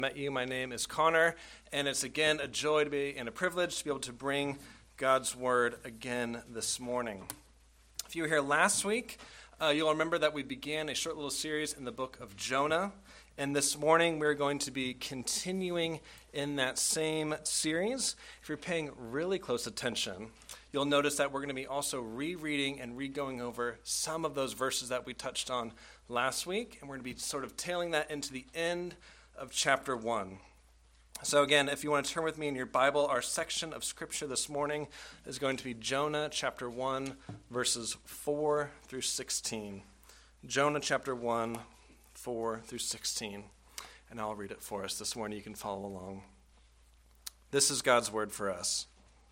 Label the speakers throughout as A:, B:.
A: Met you. My name is Connor, and it's again a joy to be and a privilege to be able to bring God's word again this morning. If you were here last week, you'll remember that we began a short little series in the book of Jonah, and this morning we're going to be continuing in that same series. If you're paying really close attention, you'll notice that we're going to be also rereading and re-going over some of those verses that we touched on last week, and we're going to be sort of tailing that into the end of chapter 1. So again, if you want to turn with me in your Bible, our section of Scripture this morning is going to be Jonah chapter 1, verses 4 through 16. Jonah chapter 1, 4 through 16. And I'll read it for us this morning. You can follow along. This is God's word for us.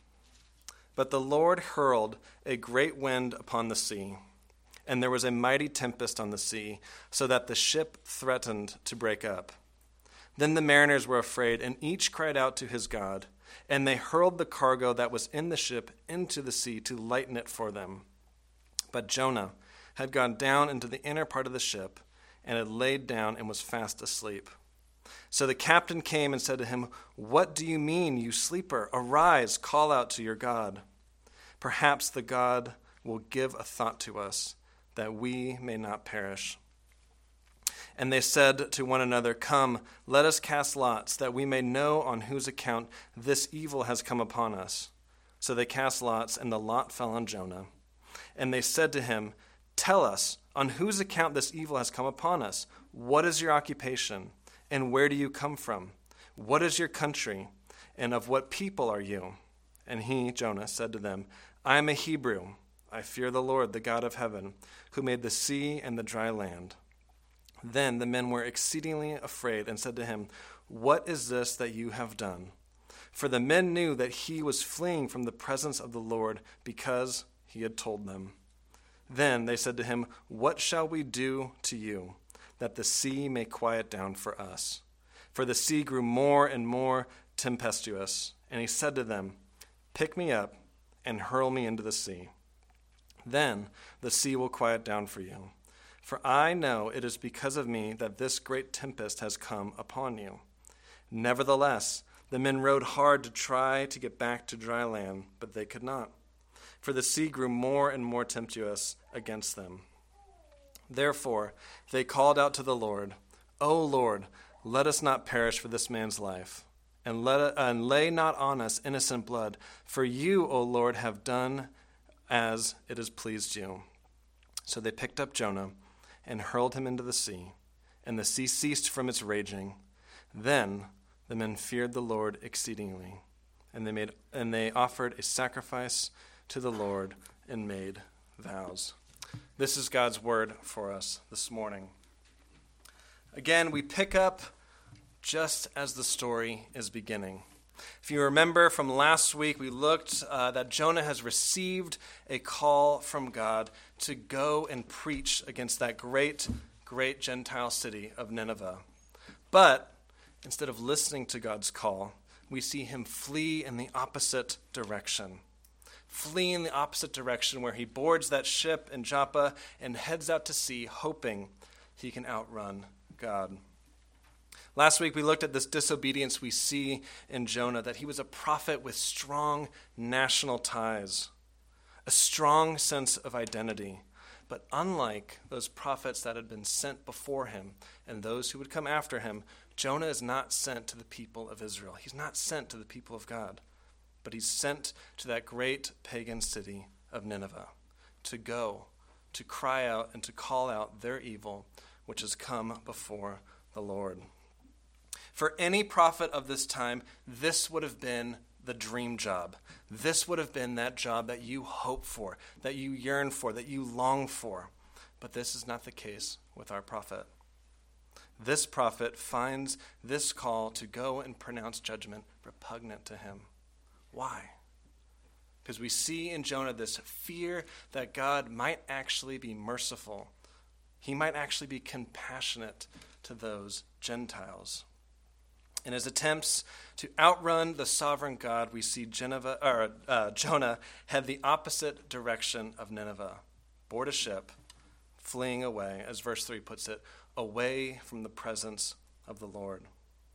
A: But the Lord hurled a great wind upon the sea, and there was a mighty tempest on the sea, so that the ship threatened to break up. Then the mariners were afraid, and each cried out to his God, and they hurled the cargo that was in the ship into the sea to lighten it for them. But Jonah had gone down into the inner part of the ship, and had laid down and was fast asleep. So the captain came and said to him, "What do you mean, you sleeper? Arise, call out to your God. Perhaps the God will give a thought to us, that we may not perish." And they said to one another, "Come, let us cast lots, that we may know on whose account this evil has come upon us." So they cast lots, and the lot fell on Jonah. And they said to him, "Tell us, on whose account this evil has come upon us? What is your occupation? And where do you come from? What is your country? And of what people are you?" And he, Jonah, said to them, "I am a Hebrew. I fear the Lord, the God of heaven, who made the sea and the dry land." Then the men were exceedingly afraid and said to him, "What is this that you have done?" For the men knew that he was fleeing from the presence of the Lord, because he had told them. Then they said to him, "What shall we do to you, that the sea may quiet down for us?" For the sea grew more and more tempestuous. And he said to them, "Pick me up and hurl me into the sea. Then the sea will quiet down for you. For I know it is because of me that this great tempest has come upon you." Nevertheless, the men rowed hard to try to get back to dry land, but they could not, for the sea grew more and more tempestuous against them. Therefore they called out to the Lord, "O Lord, let us not perish for this man's life, and lay not on us innocent blood, for you, O Lord, have done as it has pleased you." So they picked up Jonah and hurled him into the sea, and the sea ceased from its raging. Then the men feared the Lord exceedingly, and they offered a sacrifice to the Lord and made vows. This is God's word for us this morning. Again, we pick up just as the story is beginning. If you remember from last week, we looked that Jonah has received a call from God to go and preach against that great Gentile city of Nineveh. But instead of listening to God's call, we see him flee in the opposite direction. Flee in the opposite direction, where he boards that ship in Joppa and heads out to sea, hoping he can outrun God. Last week we looked at this disobedience we see in Jonah, that he was a prophet with strong national ties, a strong sense of identity. But unlike those prophets that had been sent before him and those who would come after him, Jonah is not sent to the people of Israel. He's not sent to the people of God, but he's sent to that great pagan city of Nineveh to go, to cry out and to call out their evil, which has come before the Lord. For any prophet of this time, this would have been the dream job. This would have been that job that you hope for, that you yearn for, that you long for. But this is not the case with our prophet. This prophet finds this call to go and pronounce judgment repugnant to him. Why? Because we see in Jonah this fear that God might actually be merciful. He might actually be compassionate to those Gentiles. In his attempts to outrun the sovereign God, we see Jonah head the opposite direction of Nineveh, board a ship, fleeing away, as verse 3 puts it, away from the presence of the Lord.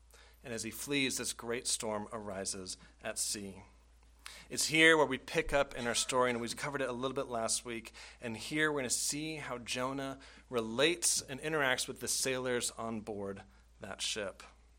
A: And as he flees, this great storm arises at sea. It's here where we pick up in our story, and we covered it a little bit last week. And here we're going to see how Jonah relates and interacts with the sailors on board that ship.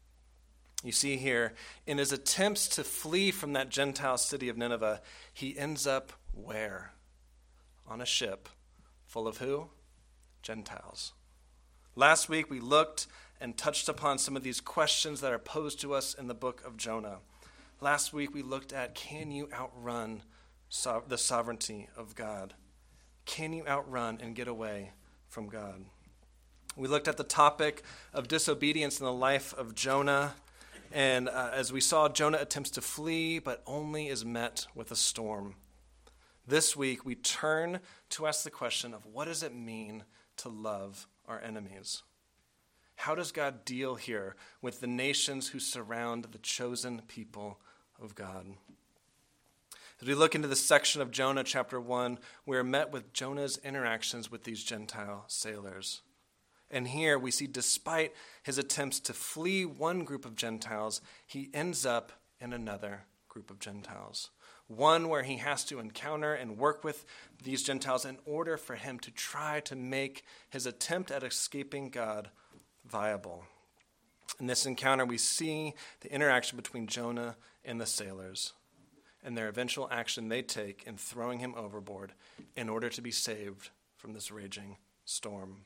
A: You see here, in his attempts to flee from that Gentile city of Nineveh, he ends up where? On a ship full of who? Gentiles. Last week we looked and touched upon some of these questions that are posed to us in the book of Jonah. Last week we looked at, can you outrun the sovereignty of God? Can you outrun and get away from God? We looked at the topic of disobedience in the life of Jonah. And as we saw, Jonah attempts to flee, but only is met with a storm. This week we turn to ask the question of, what does it mean to love our enemies? How does God deal here with the nations who surround the chosen people of God? As we look into this section of Jonah chapter 1, we are met with Jonah's interactions with these Gentile sailors. And here we see, despite his attempts to flee one group of Gentiles, he ends up in another group of Gentiles. One where he has to encounter and work with these Gentiles in order for him to try to make his attempt at escaping God viable. In this encounter, we see the interaction between Jonah and the sailors and their eventual action they take in throwing him overboard in order to be saved from this raging storm.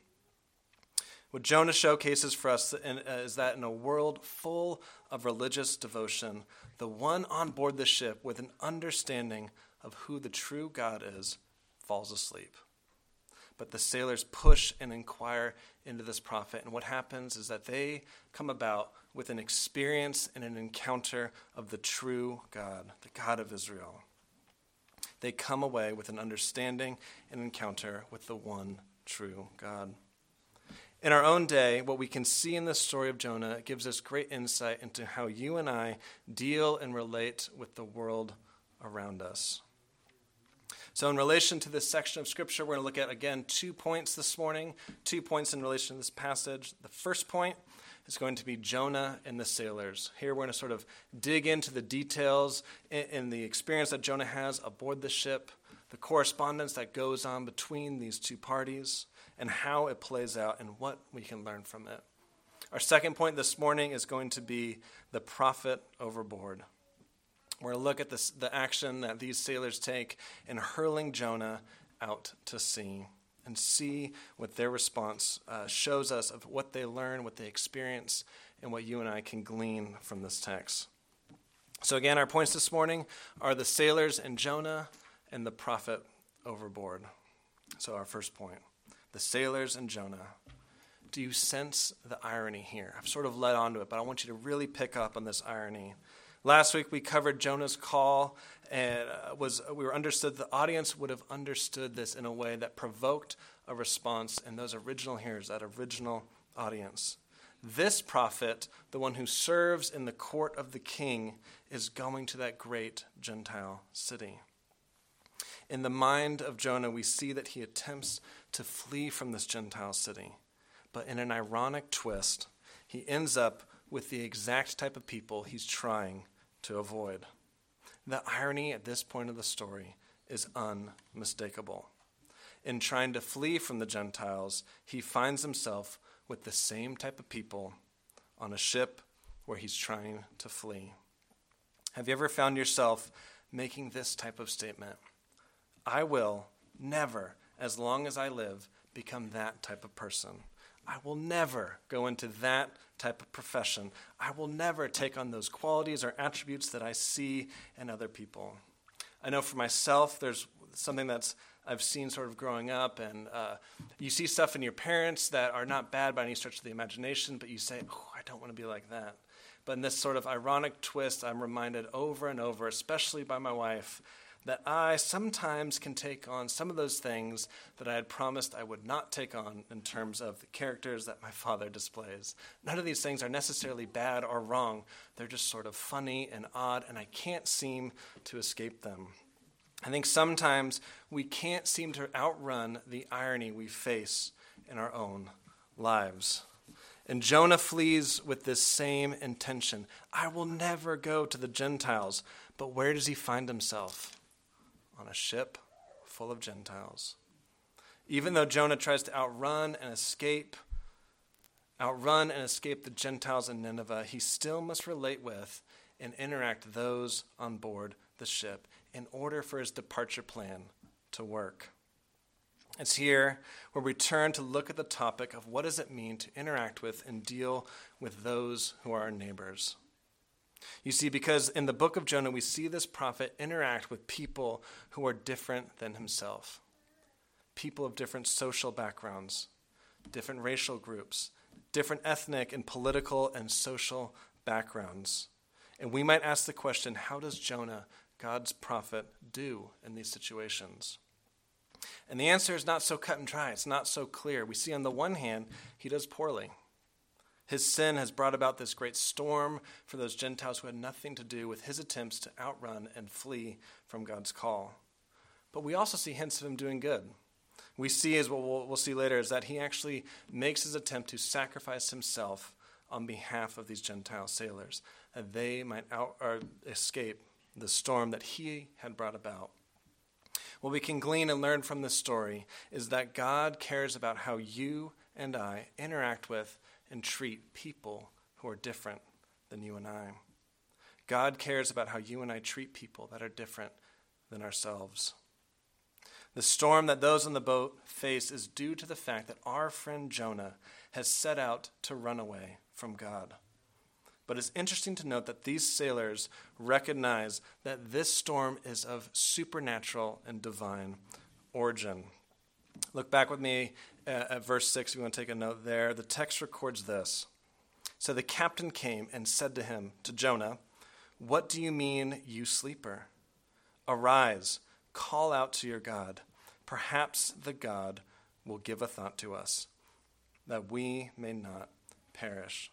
A: What Jonah showcases for us is that in a world full of religious devotion, the one on board the ship with an understanding of who the true God is falls asleep. But the sailors push and inquire into this prophet, and what happens is that they come about with an experience and an encounter of the true God, the God of Israel. They come away with an understanding and encounter with the one true God. In our own day, what we can see in this story of Jonah gives us great insight into how you and I deal and relate with the world around us. So in relation to this section of Scripture, we're going to look at, again, 2 points this morning, 2 points in relation to this passage. The first point is going to be Jonah and the sailors. Here we're going to sort of dig into the details in the experience that Jonah has aboard the ship, the correspondence that goes on between these two parties, and how it plays out and what we can learn from it. Our second point this morning is going to be the prophet overboard. We're going to look at the action that these sailors take in hurling Jonah out to sea and see what their response shows us of what they learn, what they experience, and what you and I can glean from this text. So again, our points this morning are the sailors and Jonah and the prophet overboard. So our first point, the sailors and Jonah. Do you sense the irony here? I've sort of led on to it, but I want you to really pick up on this irony. Last week we covered Jonah's call, and we were understood, the audience would have understood this in a way that provoked a response in those original hearers, that original audience. This prophet, the one who serves in the court of the king, is going to that great Gentile city. In the mind of Jonah, we see that he attempts to flee from this Gentile city. But in an ironic twist, he ends up with the exact type of people he's trying to avoid. The irony at this point of the story is unmistakable. In trying to flee from the Gentiles, he finds himself with the same type of people on a ship where he's trying to flee. Have you ever found yourself making this type of statement? I will never, as long as I live, become that type of person. I will never go into that type of profession. I will never take on those qualities or attributes that I see in other people. I know for myself, there's something that's I've seen sort of growing up, and you see stuff in your parents that are not bad by any stretch of the imagination, but you say, oh, I don't want to be like that. But in this sort of ironic twist, I'm reminded over and over, especially by my wife, that I sometimes can take on some of those things that I had promised I would not take on in terms of the characters that my father displays. None of these things are necessarily bad or wrong. They're just sort of funny and odd, and I can't seem to escape them. I think sometimes we can't seem to outrun the irony we face in our own lives. And Jonah flees with this same intention. I will never go to the Gentiles. But where does he find himself? On a ship full of Gentiles. Even though Jonah tries to outrun and escape the Gentiles in Nineveh, he still must relate with and interact those on board the ship in order for his departure plan to work. It's here where we turn to look at the topic of what does it mean to interact with and deal with those who are our neighbors. You see, because in the book of Jonah, we see this prophet interact with people who are different than himself. People of different social backgrounds, different racial groups, different ethnic and political and social backgrounds. And we might ask the question, how does Jonah, God's prophet, do in these situations? And the answer is not so cut and dry. It's not so clear. We see on the one hand, he does poorly. His sin has brought about this great storm for those Gentiles who had nothing to do with his attempts to outrun and flee from God's call. But we also see hints of him doing good. We see, as we'll see later, is that he actually makes his attempt to sacrifice himself on behalf of these Gentile sailors, that they might escape the storm that he had brought about. What we can glean and learn from this story is that God cares about how you and I interact with and treat people who are different than you and I. God cares about how you and I treat people that are different than ourselves. The storm that those on the boat face is due to the fact that our friend Jonah has set out to run away from God. But it's interesting to note that these sailors recognize that this storm is of supernatural and divine origin. Look back with me at verse 6 if you want to take a note there. The text records this. So the captain came and said to him, to Jonah, "What do you mean, you sleeper? Arise, call out to your God. Perhaps the God will give a thought to us, that we may not perish."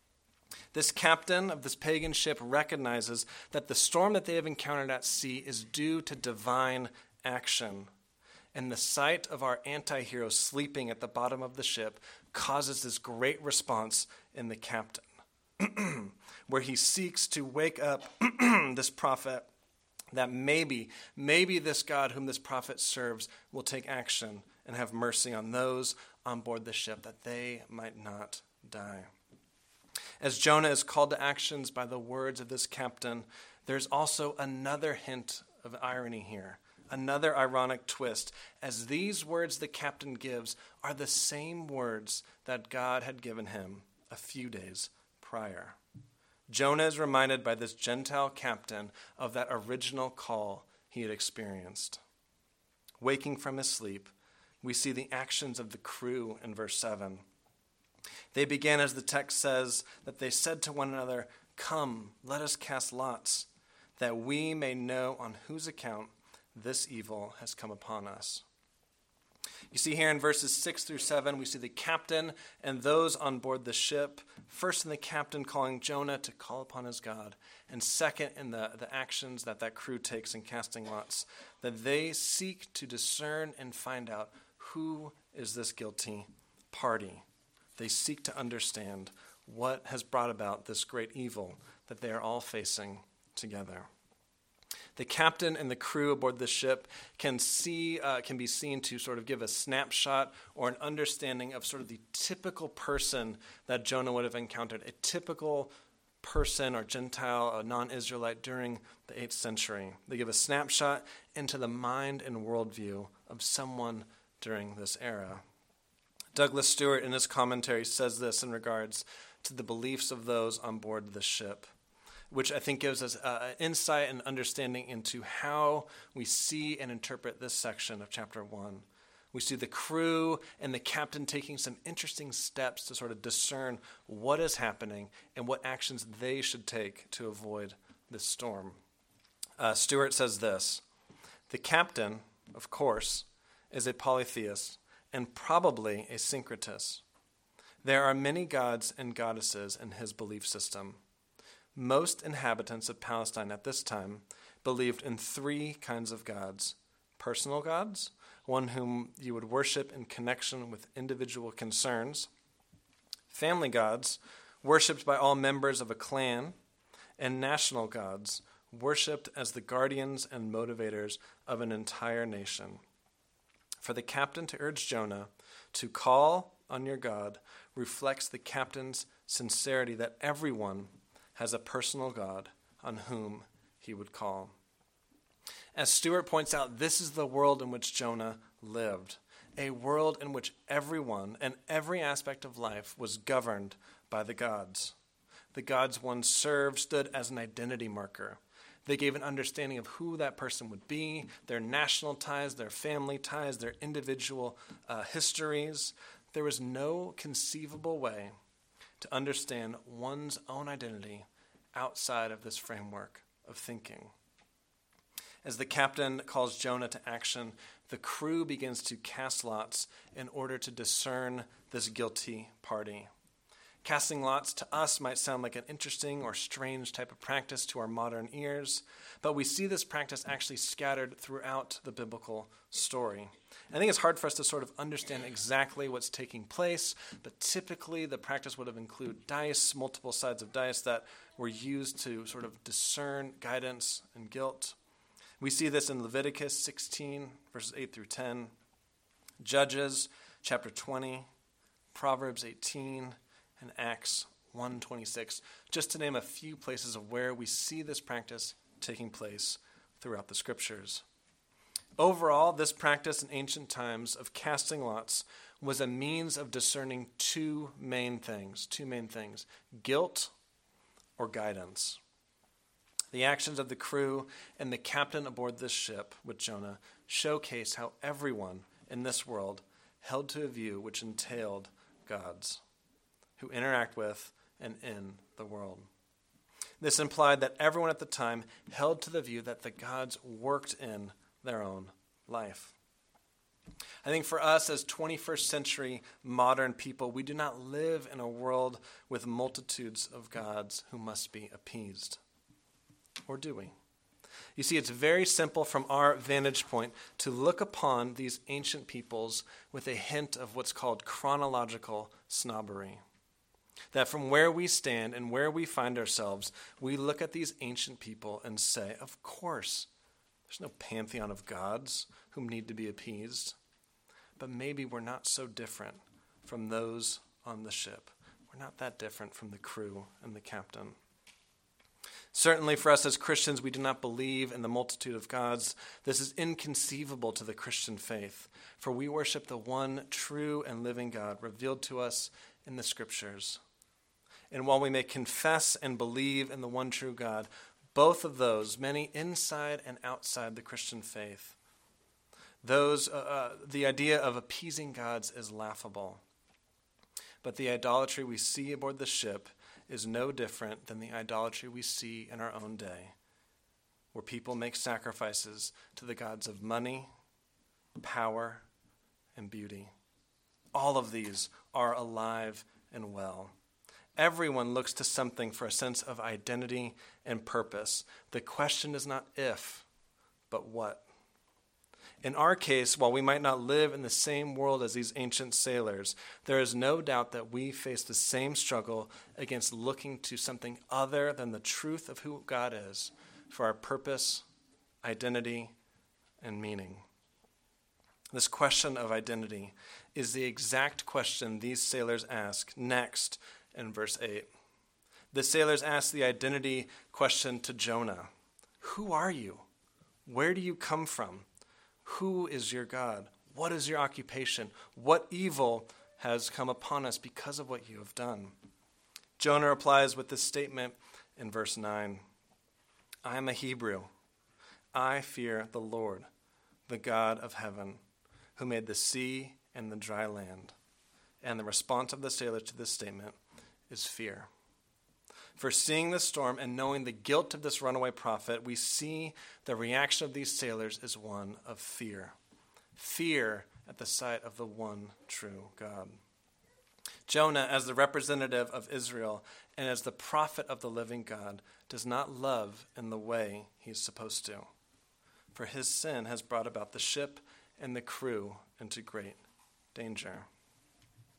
A: This captain of this pagan ship recognizes that the storm that they have encountered at sea is due to divine action. And the sight of our anti-hero sleeping at the bottom of the ship causes this great response in the captain, where he seeks to wake up this prophet that maybe this God whom this prophet serves will take action and have mercy on those on board the ship, that they might not die. As Jonah is called to actions by the words of this captain, there's also another hint of irony here, another ironic twist, as these words the captain gives are the same words that God had given him a few days prior. Jonah is reminded by this Gentile captain of that original call he had experienced. Waking from his sleep, we see the actions of the crew in verse 7. They began, as the text says, that they said to one another, "Come, let us cast lots, that we may know on whose account this evil has come upon us." You see here in verses 6 through 7, we see the captain and those on board the ship. First in the captain calling Jonah to call upon his God. And second in the actions that crew takes in casting lots, that they seek to discern and find out who is this guilty party. They seek to understand what has brought about this great evil that they are all facing together. The captain and the crew aboard the ship can be seen to sort of give a snapshot or an understanding of sort of the typical person that Jonah would have encountered, a typical person or Gentile, a non-Israelite during the 8th century. They give a snapshot into the mind and worldview of someone during this era. Douglas Stewart, in his commentary, says this in regards to the beliefs of those on board the ship, which I think gives us insight and understanding into how we see and interpret this section of chapter 1. We see the crew and the captain taking some interesting steps to sort of discern what is happening and what actions they should take to avoid this storm. Stewart says this: "The captain, of course, is a polytheist and probably a syncretist. There are many gods and goddesses in his belief system. Most inhabitants of Palestine at this time believed in 3 kinds of gods: personal gods, one whom you would worship in connection with individual concerns; family gods, worshipped by all members of a clan, and national gods, worshipped as the guardians and motivators of an entire nation. For the captain to urge Jonah to call on your God reflects the captain's sincerity that everyone has a personal God on whom he would call. As Stewart points out, this is the world in which Jonah lived, a world in which everyone and every aspect of life was governed by the gods. The gods one served stood as an identity marker. They gave an understanding of who that person would be, their national ties, their family ties, their individual histories. There was no conceivable way to understand one's own identity outside of this framework of thinking. As the captain calls Jonah to action, the crew begins to cast lots in order to discern this guilty party. Casting lots to us might sound like an interesting or strange type of practice to our modern ears, but we see this practice actually scattered throughout the biblical story. I think it's hard for us to sort of understand exactly what's taking place, but typically the practice would have included dice, multiple sides of dice that were used to sort of discern guidance and guilt. We see this in Leviticus 16, verses 8 through 10, Judges chapter 20, Proverbs 18, and Acts 1:26, just to name a few places of where we see this practice taking place throughout the scriptures. Overall, this practice in ancient times of casting lots was a means of discerning two main things, guilt or guidance. The actions of the crew and the captain aboard this ship with Jonah showcase how everyone in this world held to a view which entailed gods who interact with and in the world. This implied that everyone at the time held to the view that the gods worked in their own life. I think for us as 21st century modern people, we do not live in a world with multitudes of gods who must be appeased. Or do we? You see, it's very simple from our vantage point to look upon these ancient peoples with a hint of what's called chronological snobbery. That from where we stand and where we find ourselves, we look at these ancient people and say, of course, there's no pantheon of gods whom need to be appeased. But maybe we're not so different from those on the ship. We're not that different from the crew and the captain. Certainly for us as Christians, we do not believe in the multitude of gods. This is inconceivable to the Christian faith, for we worship the one true and living God revealed to us in the scriptures. And while we may confess and believe in the one true God, both of those, many inside and outside the Christian faith, the idea of appeasing gods is laughable. But the idolatry we see aboard the ship is no different than the idolatry we see in our own day, where people make sacrifices to the gods of money, power, and beauty. All of these are alive and well. Everyone looks to something for a sense of identity and purpose. The question is not if, but what. In our case, while we might not live in the same world as these ancient sailors, there is no doubt that we face the same struggle against looking to something other than the truth of who God is for our purpose, identity, and meaning. This question of identity is the exact question these sailors ask next in verse 8. The sailors ask the identity question to Jonah. Who are you? Where do you come from? Who is your God? What is your occupation? What evil has come upon us because of what you have done? Jonah replies with this statement in verse 9. I am a Hebrew. I fear the Lord, the God of heaven, who made the sea and the dry land. And the response of the sailors to this statement is fear. For seeing the storm and knowing the guilt of this runaway prophet, we see the reaction of these sailors is one of fear. Fear at the sight of the one true God. Jonah, as the representative of Israel and as the prophet of the living God, does not love in the way he's supposed to. For his sin has brought about the ship and the crew into great danger.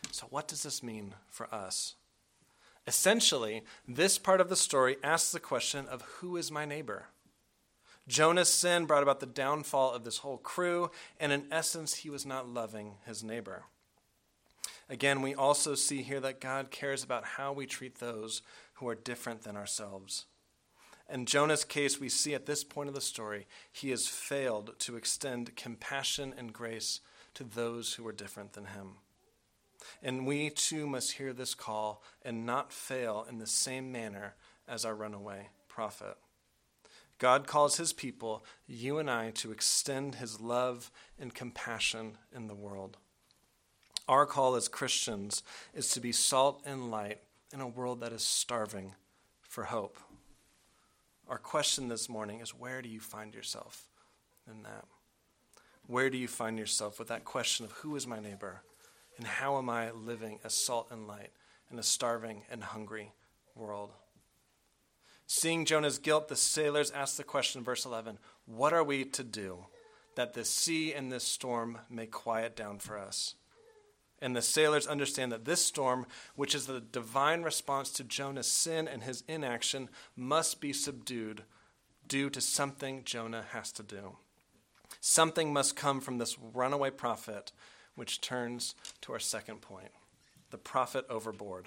A: So what does this mean for us? Essentially, this part of the story asks the question of who is my neighbor? Jonah's sin brought about the downfall of this whole crew, and in essence, he was not loving his neighbor. Again, we also see here that God cares about how we treat those who are different than ourselves. In Jonah's case, we see at this point of the story, he has failed to extend compassion and grace to those who are different than him. And we too must hear this call and not fail in the same manner as our runaway prophet. God calls his people, you and I, to extend his love and compassion in the world. Our call as Christians is to be salt and light in a world that is starving for hope. Our question this morning is, where do you find yourself in that? Where do you find yourself with that question of who is my neighbor? And how am I living as salt and light in a starving and hungry world? Seeing Jonah's guilt, the sailors ask the question in verse 11, what are we to do that the sea and this storm may quiet down for us? And the sailors understand that this storm, which is the divine response to Jonah's sin and his inaction, must be subdued due to something Jonah has to do. Something must come from this runaway prophet, which turns to our second point, the prophet overboard.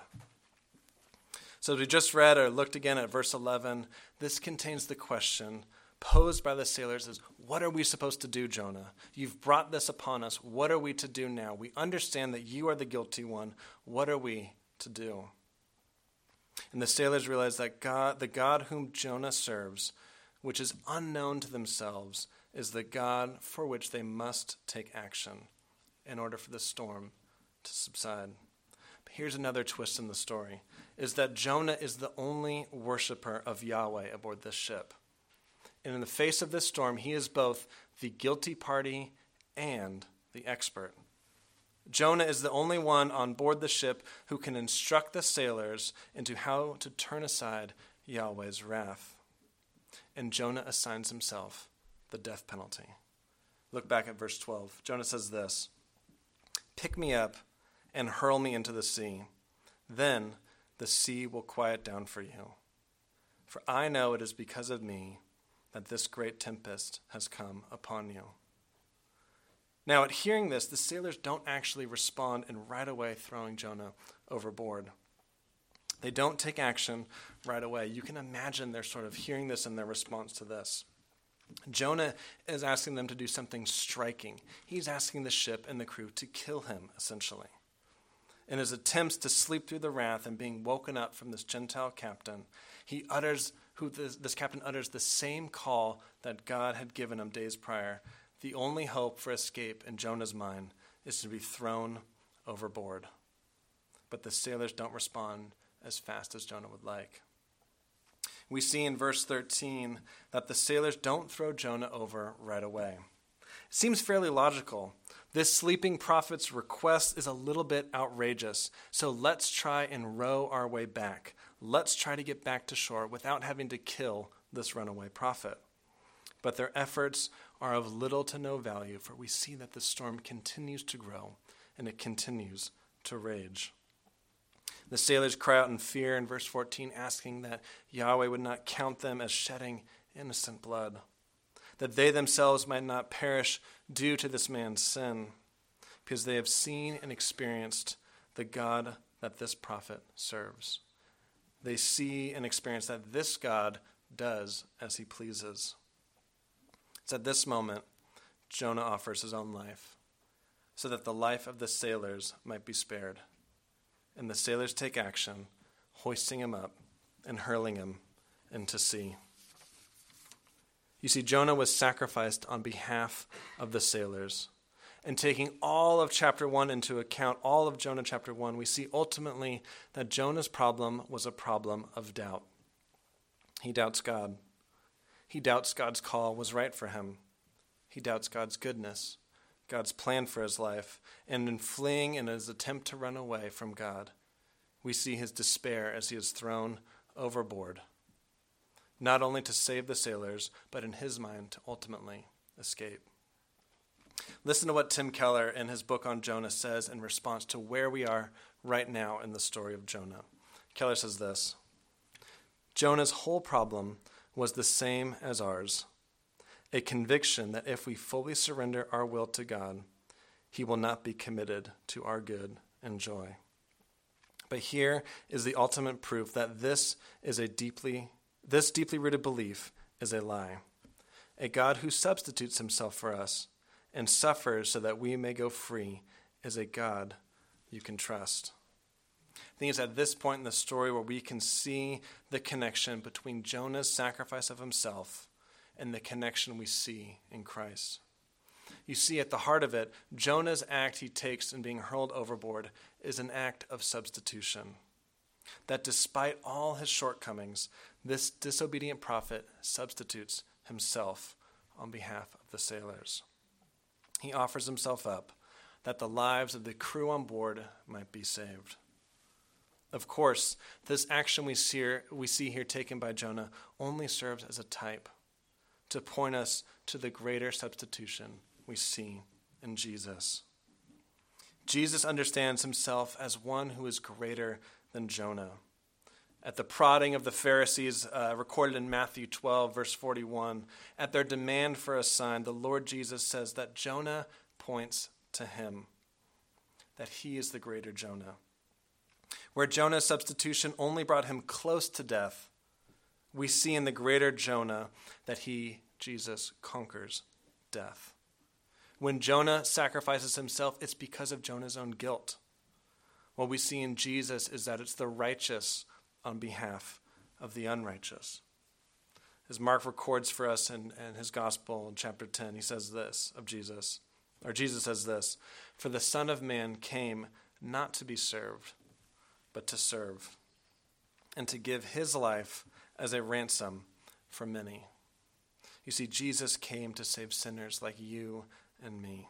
A: So as we just read or looked again at verse 11, this contains the question posed by the sailors is, what are we supposed to do, Jonah? You've brought this upon us. What are we to do now? We understand that you are the guilty one. What are we to do? And the sailors realize that the God whom Jonah serves, which is unknown to themselves, is the God for which they must take action in order for the storm to subside. But here's another twist in the story, is that Jonah is the only worshiper of Yahweh aboard this ship. And in the face of this storm, he is both the guilty party and the expert. Jonah is the only one on board the ship who can instruct the sailors into how to turn aside Yahweh's wrath. And Jonah assigns himself the death penalty. Look back at verse 12. Jonah says this, "Pick me up and hurl me into the sea. Then the sea will quiet down for you. For I know it is because of me that this great tempest has come upon you." Now, at hearing this, the sailors don't actually respond in right away throwing Jonah overboard. They don't take action right away. You can imagine they're sort of hearing this and their response to this. Jonah is asking them to do something striking. He's asking the ship and the crew to kill him, essentially. In his attempts to sleep through the wrath and being woken up from this Gentile captain, this captain utters the same call that God had given him days prior. The only hope for escape in Jonah's mind is to be thrown overboard. But the sailors don't respond as fast as Jonah would like. We see in verse 13 that the sailors don't throw Jonah over right away. It seems fairly logical. This sleeping prophet's request is a little bit outrageous, so let's try and row our way back. Let's try to get back to shore without having to kill this runaway prophet. But their efforts are of little to no value, for we see that the storm continues to grow and it continues to rage. The sailors cry out in fear in verse 14, asking that Yahweh would not count them as shedding innocent blood, that they themselves might not perish due to this man's sin, because they have seen and experienced the God that this prophet serves. They see and experience that this God does as he pleases. It's at this moment Jonah offers his own life, so that the life of the sailors might be spared. And the sailors take action, hoisting him up and hurling him into sea. You see, Jonah was sacrificed on behalf of the sailors. And taking all of chapter 1 into account, all of Jonah chapter 1, we see ultimately that Jonah's problem was a problem of doubt. He doubts God. He doubts God's call was right for him. He doubts God's goodness, God's plan for his life. And in fleeing in his attempt to run away from God, we see his despair as he is thrown overboard, not only to save the sailors, but in his mind to ultimately escape. Listen to what Tim Keller in his book on Jonah says in response to where we are right now in the story of Jonah. Keller says this: Jonah's whole problem was the same as ours, a conviction that if we fully surrender our will to God, he will not be committed to our good and joy. But here is the ultimate proof that this deeply rooted belief is a lie. A God who substitutes himself for us and suffers so that we may go free is a God you can trust. I think it's at this point in the story where we can see the connection between Jonah's sacrifice of himself and the connection we see in Christ. You see, at the heart of it, Jonah's act he takes in being hurled overboard is an act of substitution. That despite all his shortcomings, this disobedient prophet substitutes himself on behalf of the sailors. He offers himself up that the lives of the crew on board might be saved. Of course, this action we see here taken by Jonah only serves as a type to point us to the greater substitution we see in Jesus. Jesus understands himself as one who is greater than Jonah. At the prodding of the Pharisees, recorded in Matthew 12, verse 41, at their demand for a sign, the Lord Jesus says that Jonah points to him, that he is the greater Jonah. Where Jonah's substitution only brought him close to death, we see in the greater Jonah that he, Jesus, conquers death. When Jonah sacrifices himself, it's because of Jonah's own guilt. What we see in Jesus is that it's the righteous on behalf of the unrighteous. As Mark records for us in his gospel in chapter 10, he says this of Jesus, or Jesus says this: "For the Son of Man came not to be served, but to serve, and to give his life as a ransom for many." You see, Jesus came to save sinners like you and me.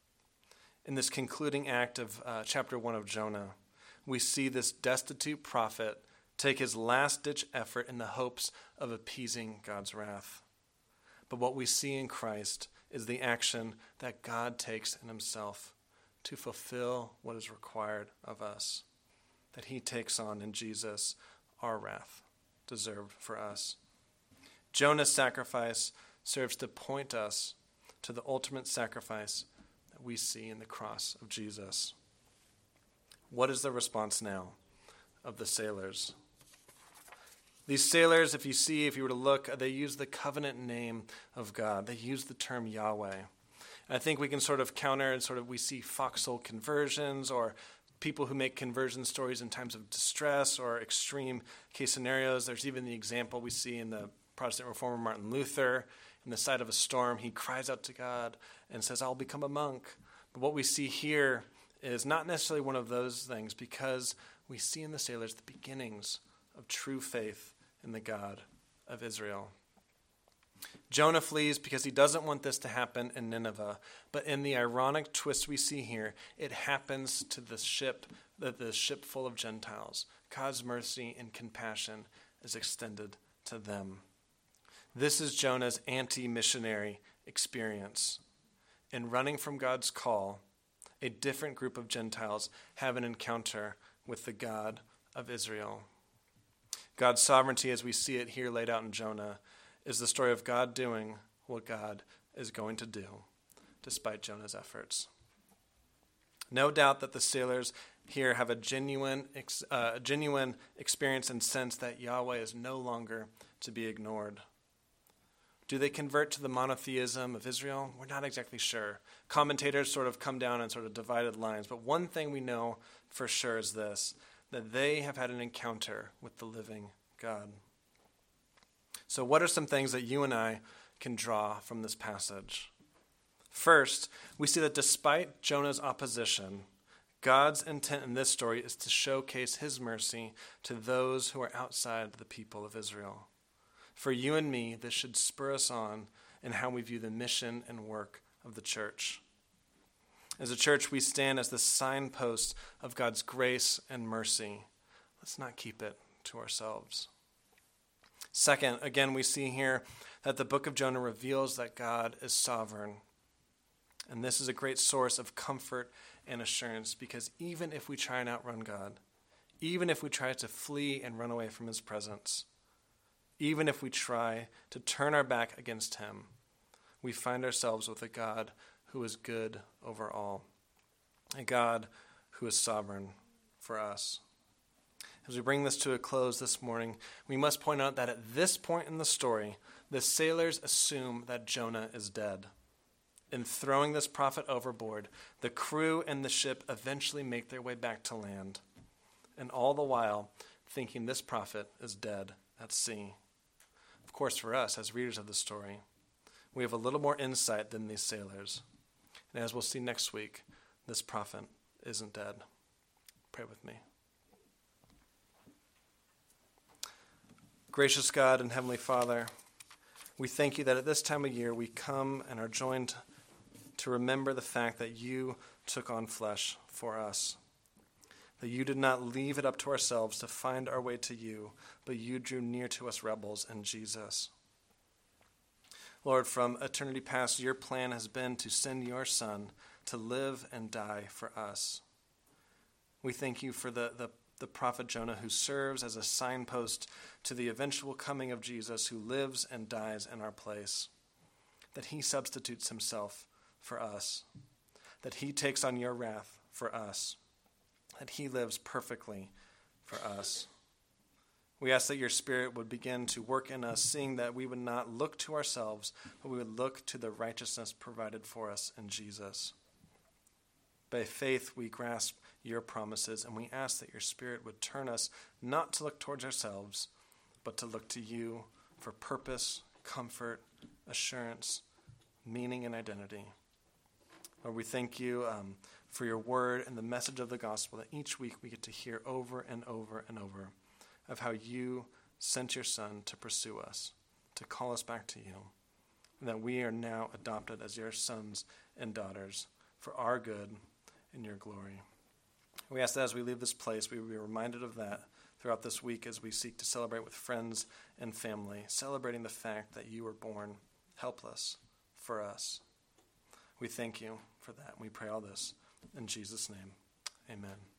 A: In this concluding act of chapter 1 of Jonah, we see this destitute prophet take his last-ditch effort in the hopes of appeasing God's wrath. But what we see in Christ is the action that God takes in himself to fulfill what is required of us, that he takes on in Jesus our wrath deserved for us. Jonah's sacrifice serves to point us to the ultimate sacrifice that we see in the cross of Jesus. What is the response now of the sailors? These sailors, if you were to look, they use the covenant name of God. They use the term Yahweh. And I think we can sort of counter and we see foxhole conversions or people who make conversion stories in times of distress or extreme case scenarios. There's even the example we see in the Protestant reformer Martin Luther. In the sight of a storm, he cries out to God and says, "I'll become a monk." But what we see here is not necessarily one of those things, because we see in the sailors the beginnings of true faith in the God of Israel. Jonah flees because he doesn't want this to happen in Nineveh. But in the ironic twist we see here, it happens to the ship full of Gentiles. God's mercy and compassion is extended to them. This is Jonah's anti-missionary experience. In running from God's call, a different group of Gentiles have an encounter with the God of Israel. God's sovereignty, as we see it here laid out in Jonah, is the story of God doing what God is going to do, despite Jonah's efforts. No doubt that the sailors here have a genuine experience and sense that Yahweh is no longer to be ignored. Do they convert to the monotheism of Israel? We're not exactly sure. Commentators sort of come down on sort of divided lines, but one thing we know for sure is this, that they have had an encounter with the living God. So what are some things that you and I can draw from this passage? First, we see that despite Jonah's opposition, God's intent in this story is to showcase his mercy to those who are outside the people of Israel. For you and me, this should spur us on in how we view the mission and work of the church. As a church, we stand as the signpost of God's grace and mercy. Let's not keep it to ourselves. Second, again, we see here that the book of Jonah reveals that God is sovereign. And this is a great source of comfort and assurance, because even if we try and outrun God, even if we try to flee and run away from his presence, even if we try to turn our back against him, we find ourselves with a God who is good over all, a God who is sovereign for us. As we bring this to a close this morning, we must point out that at this point in the story, the sailors assume that Jonah is dead. In throwing this prophet overboard, the crew and the ship eventually make their way back to land, and all the while thinking this prophet is dead at sea. Of course, for us, as readers of the story, we have a little more insight than these sailors. And as we'll see next week, this prophet isn't dead. Pray with me. Gracious God and Heavenly Father, we thank you that at this time of year we come and are joined to remember the fact that you took on flesh for us, that you did not leave it up to ourselves to find our way to you, but you drew near to us rebels in Jesus. Lord, from eternity past, your plan has been to send your Son to live and die for us. We thank you for the prophet Jonah, who serves as a signpost to the eventual coming of Jesus, who lives and dies in our place, that he substitutes himself for us, that he takes on your wrath for us, that he lives perfectly for us. We ask that your Spirit would begin to work in us, seeing that we would not look to ourselves, but we would look to the righteousness provided for us in Jesus. By faith, we grasp your promises, and we ask that your Spirit would turn us not to look towards ourselves, but to look to you for purpose, comfort, assurance, meaning, and identity. Lord, we thank you for your word and the message of the gospel that each week we get to hear over and over and over of how you sent your Son to pursue us, to call us back to you, and that we are now adopted as your sons and daughters for our good and your glory. We ask that as we leave this place, we will be reminded of that throughout this week as we seek to celebrate with friends and family, celebrating the fact that you were born helpless for us. We thank you for that, and we pray all this in Jesus' name. Amen.